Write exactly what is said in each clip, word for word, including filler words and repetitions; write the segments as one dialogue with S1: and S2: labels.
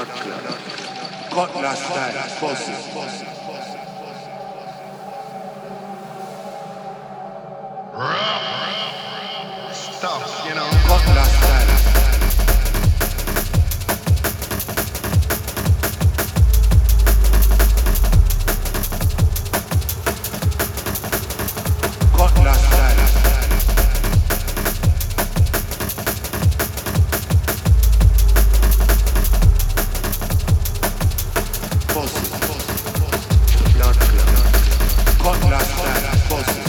S1: blood clot. Cutlass style, pussy.
S2: Stuff, you know.
S1: Cutlass style. Cutlass style. Pussy. Blood clot. Cutlass style, pussy.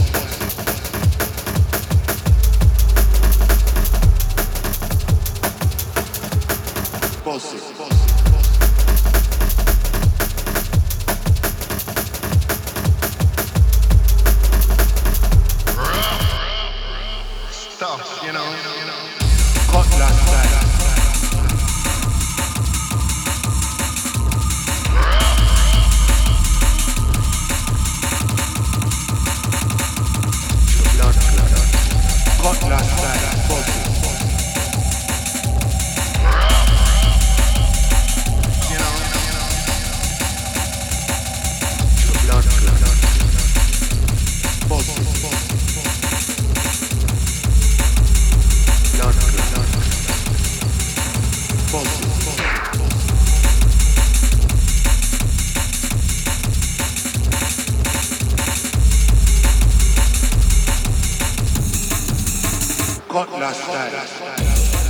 S1: Pussy.
S2: Stuff, you know.
S1: Cutlass style. Blood clot. Cutlass style, pussy.
S2: You know.
S1: Blood clot. Pussy. Blood clot. Pussy. Cutlass style.